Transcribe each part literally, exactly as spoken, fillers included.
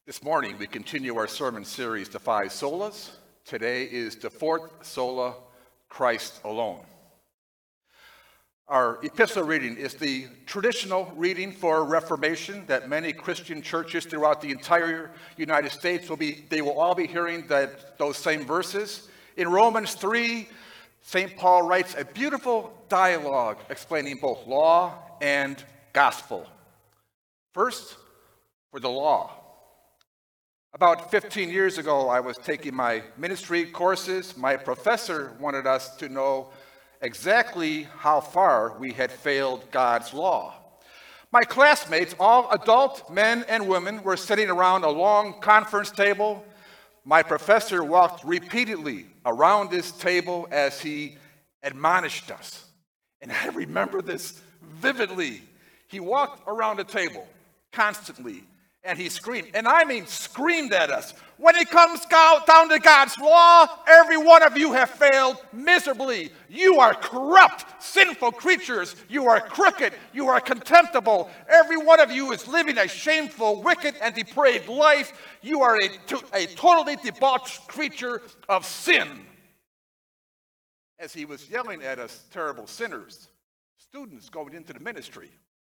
This morning, we continue our sermon series, The Five Solas. Today is the fourth sola, Christ alone. Our epistle reading is the traditional reading for Reformation that many Christian churches throughout the entire United States will be, they will all be hearing that, those same verses. In Romans three, Saint Paul writes a beautiful dialogue explaining both law and gospel. First, for the law. About fifteen years ago, I was taking my ministry courses. My professor wanted us to know exactly how far we had failed God's law. My classmates, all adult men and women, were sitting around a long conference table. My professor walked repeatedly around this table as he admonished us. And I remember this vividly. He walked around the table constantly, and he screamed, and I mean screamed at us. When it comes down to God's law, every one of you have failed miserably. You are corrupt, sinful creatures. You are crooked. You are contemptible. Every one of you is living a shameful, wicked, and depraved life. You are a, a totally debauched creature of sin. As he was yelling at us, terrible sinners, students going into the ministry,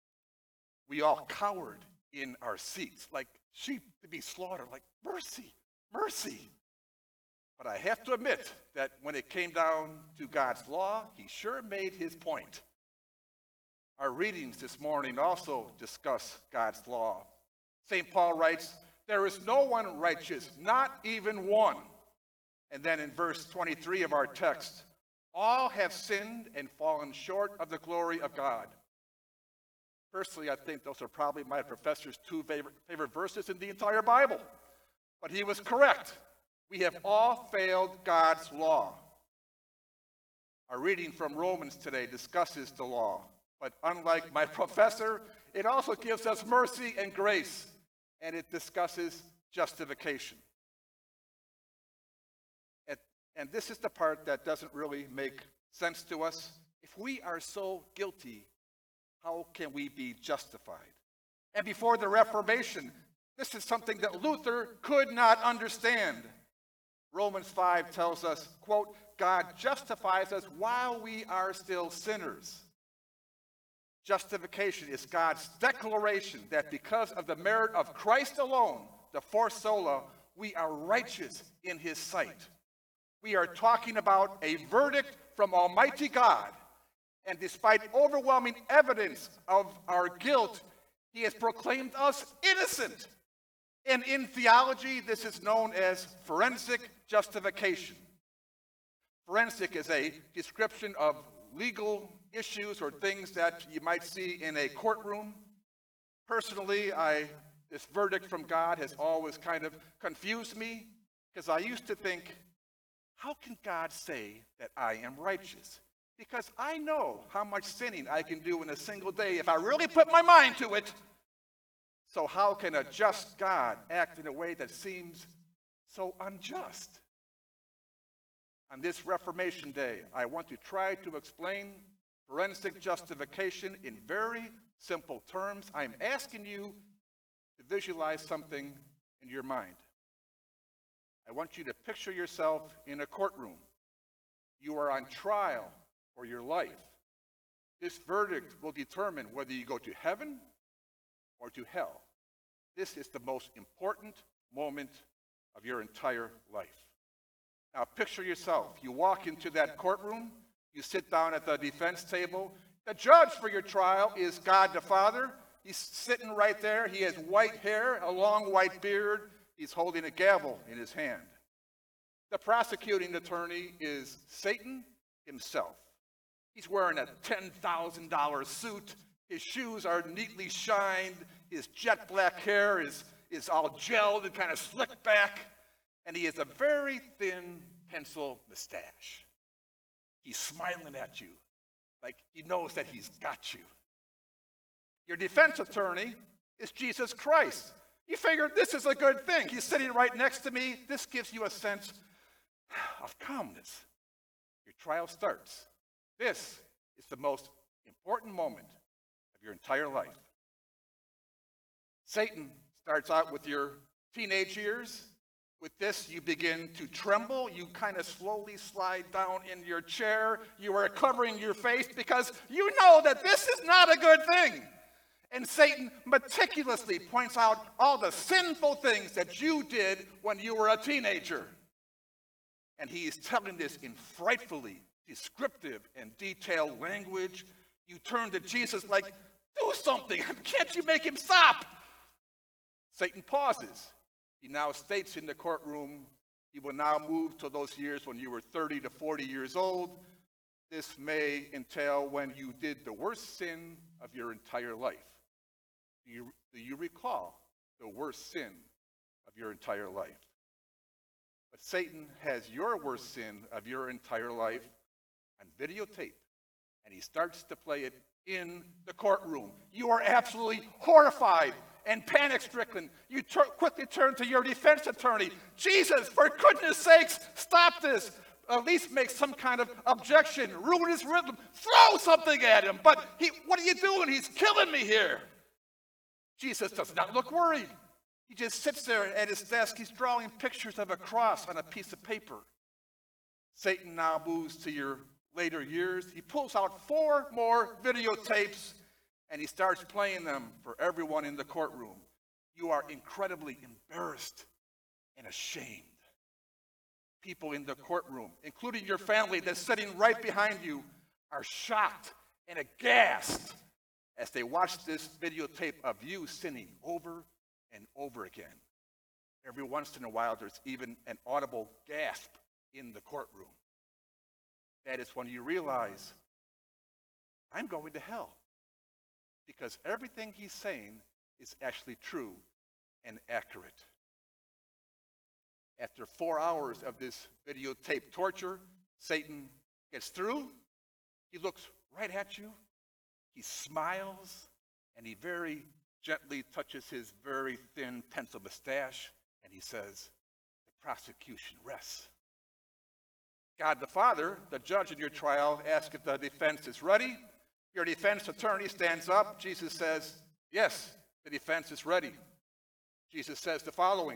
we all cowered in our seats, like sheep to be slaughtered, like mercy, mercy. But I have to admit that when it came down to God's law, he sure made his point. Our readings this morning also discuss God's law. Saint Paul writes, there is no one righteous, not even one. And then in verse twenty-three of our text, all have sinned and fallen short of the glory of God. Personally, I think those are probably my professor's two favorite, favorite verses in the entire Bible. But he was correct. We have all failed God's law. Our reading from Romans today discusses the law. But unlike my professor, it also gives us mercy and grace. And it discusses justification. And, and this is the part that doesn't really make sense to us. If we are so guilty, how can we be justified? And before the Reformation, this is something that Luther could not understand. Romans five tells us, quote, God justifies us while we are still sinners. Justification is God's declaration that because of the merit of Christ alone, the fourth sola, we are righteous in his sight. We are talking about a verdict from Almighty God. And despite overwhelming evidence of our guilt, he has proclaimed us innocent. And in theology, this is known as forensic justification. Forensic is a description of legal issues or things that you might see in a courtroom. Personally, I, this verdict from God has always kind of confused me because I used to think, how can God say that I am righteous? Because I know how much sinning I can do in a single day if I really put my mind to it. So how can a just God act in a way that seems so unjust? On this Reformation Day, I want to try to explain forensic justification in very simple terms. I'm asking you to visualize something in your mind. I want you to picture yourself in a courtroom. You are on trial for your life. This verdict will determine whether you go to heaven or to hell. This is the most important moment of your entire life. Now picture yourself. You walk into that courtroom. You sit down at the defense table. The judge for your trial is God the Father. He's sitting right there. He has white hair, a long white beard. He's holding a gavel in his hand. The prosecuting attorney is Satan himself. He's wearing a ten thousand dollars suit. His shoes are neatly shined. His jet black hair is, is all gelled and kind of slicked back. And he has a very thin pencil mustache. He's smiling at you like he knows that he's got you. Your defense attorney is Jesus Christ. You figure this is a good thing. He's sitting right next to me. This gives you a sense of calmness. Your trial starts. This is the most important moment of your entire life. Satan starts out with your teenage years. With this, you begin to tremble. You kind of slowly slide down in your chair. You are covering your face because you know that this is not a good thing. And Satan meticulously points out all the sinful things that you did when you were a teenager. And he is telling this in frightfully descriptive and detailed language. You turn to Jesus like, do something. Can't you make him stop? Satan pauses. He now states in the courtroom, he will now move to those years when you were thirty to forty years old. This may entail when you did the worst sin of your entire life. Do you, do you recall the worst sin of your entire life? But Satan has your worst sin of your entire life on videotape, and he starts to play it in the courtroom. You are absolutely horrified and panic-stricken. You tur- quickly turn to your defense attorney. Jesus, for goodness sakes, stop this. At least make some kind of objection. Ruin his rhythm. Throw something at him. But he, what are you doing? He's killing me here. Jesus does not look worried. He just sits there at his desk. He's drawing pictures of a cross on a piece of paper. Satan now moves to your later years. He pulls out four more videotapes, and he starts playing them for everyone in the courtroom. You are incredibly embarrassed and ashamed. People in the courtroom, including your family that's sitting right behind you, are shocked and aghast as they watch this videotape of you sinning over and over again. Every once in a while, there's even an audible gasp in the courtroom. That is when you realize, I'm going to hell. Because everything he's saying is actually true and accurate. After four hours of this videotape torture, Satan gets through. He looks right at you. He smiles, and he very gently touches his very thin pencil mustache, and he says, the prosecution rests. God the Father, the judge in your trial, asks if the defense is ready. Your defense attorney stands up. Jesus says, yes, the defense is ready. Jesus says the following.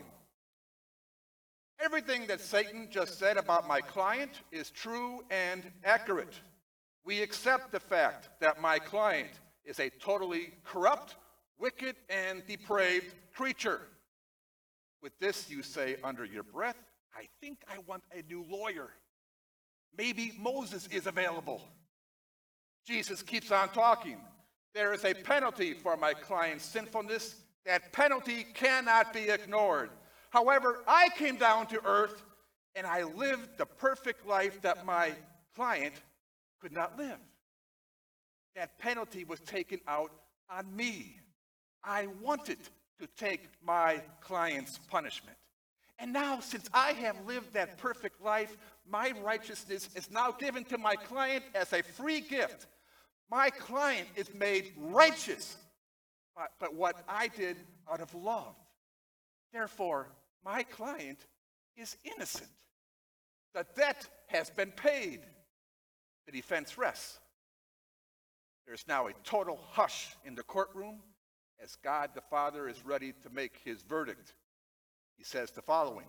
Everything that Satan just said about my client is true and accurate. We accept the fact that my client is a totally corrupt, wicked, and depraved creature. With this, you say under your breath, I think I want a new lawyer. Maybe Moses is available. Jesus keeps on talking. There is a penalty for my client's sinfulness. That penalty cannot be ignored. However, I came down to earth and I lived the perfect life that my client could not live. That penalty was taken out on me. I wanted to take my client's punishment. And now, since I have lived that perfect life, my righteousness is now given to my client as a free gift. My client is made righteous by, by what I did out of love. Therefore, my client is innocent. The debt has been paid. The defense rests. There's now a total hush in the courtroom as God the Father is ready to make his verdict. He says the following.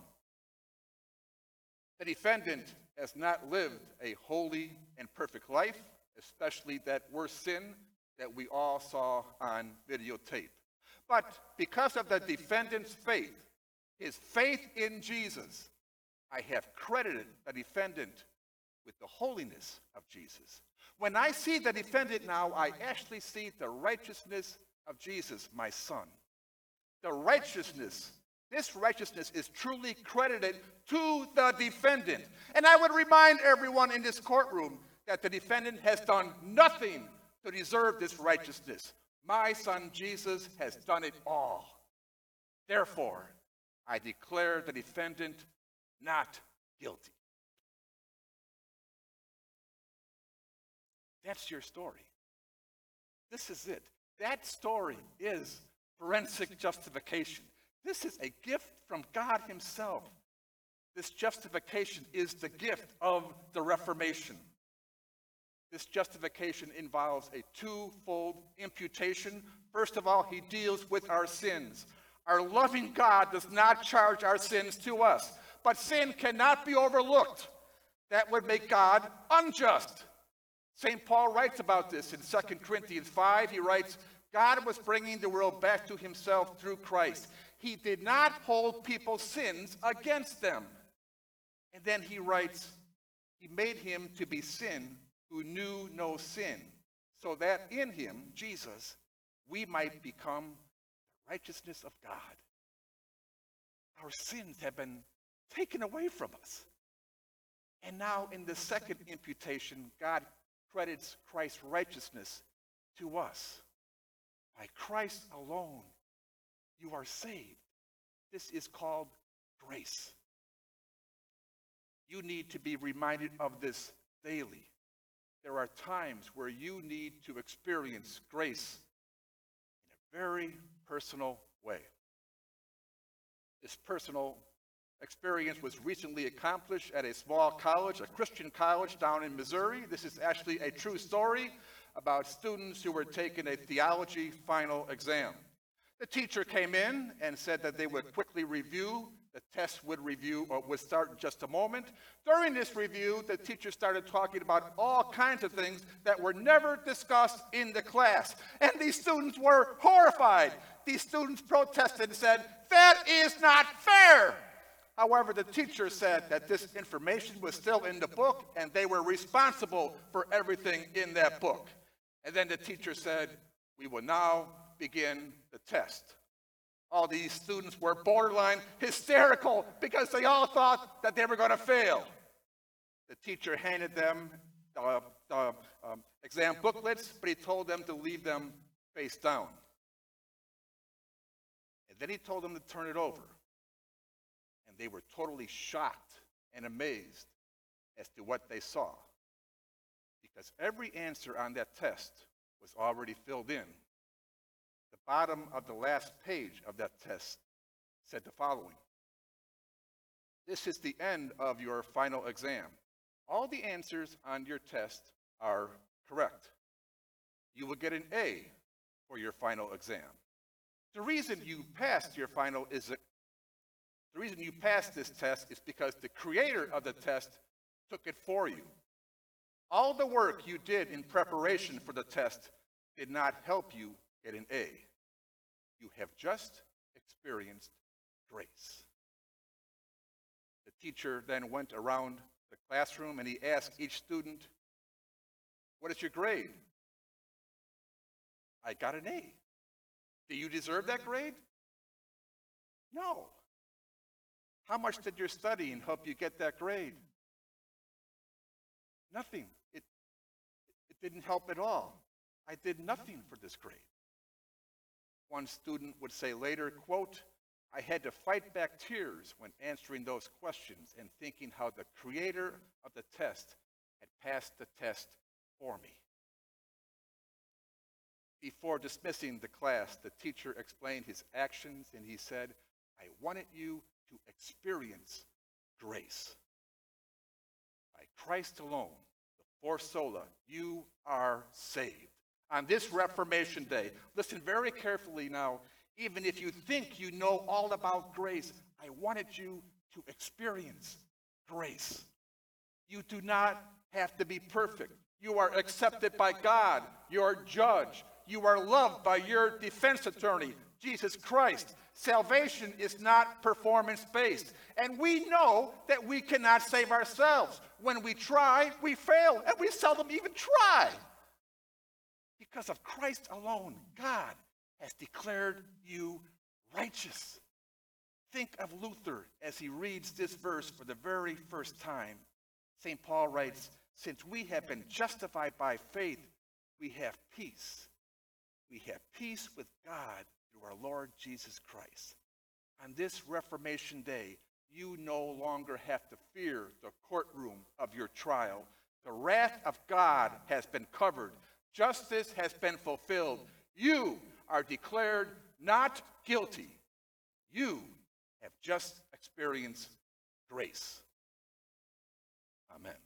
The defendant has not lived a holy and perfect life, especially that worst sin that we all saw on videotape. But because of the defendant's faith, his faith in Jesus, I have credited the defendant with the holiness of Jesus. When I see the defendant now, I actually see the righteousness of Jesus, my son. The righteousness, this righteousness is truly credited to the defendant. And I would remind everyone in this courtroom that the defendant has done nothing to deserve this righteousness. My son Jesus has done it all. Therefore, I declare the defendant not guilty. That's your story. This is it. That story is forensic justification. This is a gift from God himself. This justification is the gift of the Reformation. This justification involves a twofold imputation. First of all, he deals with our sins. Our loving God does not charge our sins to us, but sin cannot be overlooked. That would make God unjust. Saint Paul writes about this in Second Corinthians five. He writes, God was bringing the world back to himself through Christ. He did not hold people's sins against them. And then he writes, he made him to be sin who knew no sin, so that in him, Jesus, we might become the righteousness of God. Our sins have been taken away from us. And now in the second imputation, God credits Christ's righteousness to us. By Christ alone, you are saved. This is called grace. You need to be reminded of this daily. There are times where you need to experience grace in a very personal way. This personal experience was recently accomplished at a small college, a Christian college down in Missouri. This is actually a true story about students who were taking a theology final exam. The teacher came in and said that they would quickly review. The test would review or would start in just a moment. During this review, the teacher started talking about all kinds of things that were never discussed in the class. And these students were horrified. These students protested and said, that is not fair. However, the teacher said that this information was still in the book and they were responsible for everything in that book. And then the teacher said, we will now begin the test. All these students were borderline hysterical because they all thought that they were going to fail. The teacher handed them the, the um, exam booklets, but he told them to leave them face down. And then he told them to turn it over. And they were totally shocked and amazed as to what they saw, because every answer on that test was already filled in. The bottom of the last page of that test said the following: this is the end of your final exam. All the answers on your test are correct. You will get an A for your final exam. The reason you passed your final is a, the reason you passed this test is because the creator of the test took it for you. All the work you did in preparation for the test did not help you get an A. You have just experienced grace. The teacher then went around the classroom and he asked each student, what is your grade? I got an A. Do you deserve that grade? No. How much did your studying help you get that grade? Nothing. It, it didn't help at all. I did nothing for this grade. One student would say later, quote, I had to fight back tears when answering those questions and thinking how the creator of the test had passed the test for me. Before dismissing the class, the teacher explained his actions and he said, I wanted you to experience grace. By Christ alone, the for sola, you are saved. On this Reformation Day, listen very carefully now. Even if you think you know all about grace, I wanted you to experience grace. You do not have to be perfect. You are accepted by God, your judge. You are loved by your defense attorney, Jesus Christ. Salvation is not performance-based. And we know that we cannot save ourselves. When we try, we fail, and we seldom even try. Because of Christ alone, God has declared you righteous. Think of Luther as he reads this verse for the very first time. Saint Paul writes, since we have been justified by faith, we have peace. We have peace with God through our Lord Jesus Christ. On this Reformation Day, you no longer have to fear the courtroom of your trial. The wrath of God has been covered. Justice has been fulfilled. You are declared not guilty. You have just experienced grace. Amen.